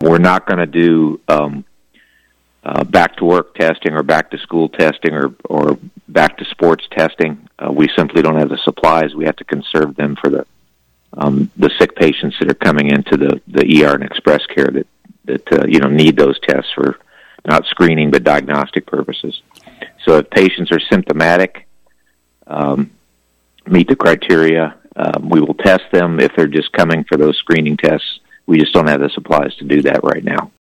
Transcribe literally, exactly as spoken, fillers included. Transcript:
we're not going to do um, uh, back-to-work testing or back-to-school testing or, or back-to-sports testing. Uh, we simply don't have the supplies. We have to conserve them for the um, the sick patients that are coming into the, the E R and express care that, that uh, you know, need those tests for not screening but diagnostic purposes. So if patients are symptomatic, um, meet the criteria, um, we will test them. If they're just coming for those screening tests, we just don't have the supplies to do that right now.